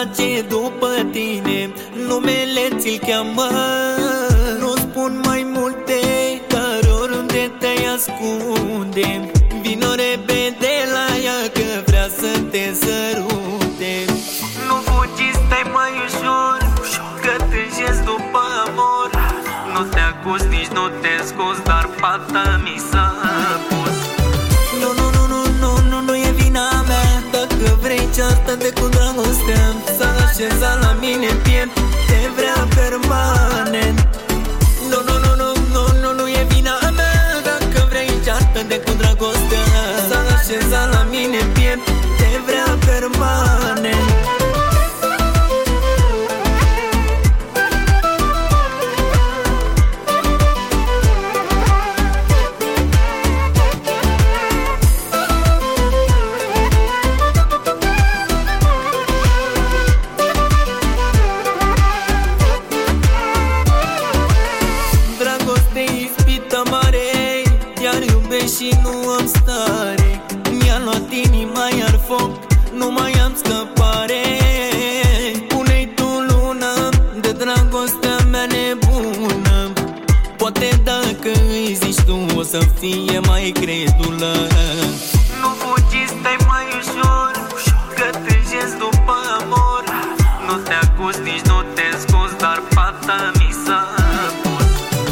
întoarce după tine, numele ți-l cheamă. Nu spun mai multe, dar oriunde te ascunde. Vino repede la ea că vrea să te sărute. Nu fugi, stai mai ușor, că tânjezi după amor. Nu te acuz, nici nu te scuzi, dar fata mi s-a pus. Nu e vina mea. Dacă vrei ceartă-te cu dragostea, s-a așezat la mine în piept, te vrea permanent. Nu e vina mea. Dacă vrei ceartă-te cu dragostea, s-a așezat la mine în piept, te vrea permanent. Și nu am stare, mi-a luat inima iar foc, nu mai am scăpare. Pune-i tu luna de dragostea mea nebună. Poate dacă îi zici tu o să fie mai credulă. Nu fugi, stai mai ușor, că tânjezi după amor. Nu te acuz, nici nu te scuzi, dar fata mi s-a pus.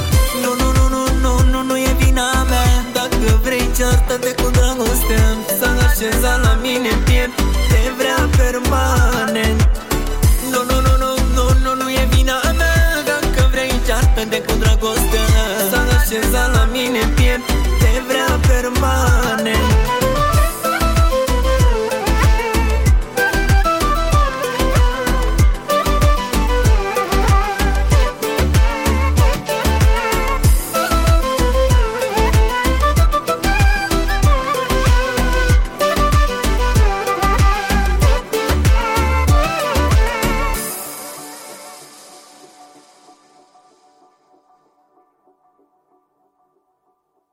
Nu e vina mea. Dacă vrei ceartă-te cu dragostea, s-a așezat la mine în piept, te vrea permanent. Nu e vina mea. Dacă vrei ceartă-te cu dragostea, s-a așezat la mine în piept, te vrea permanent.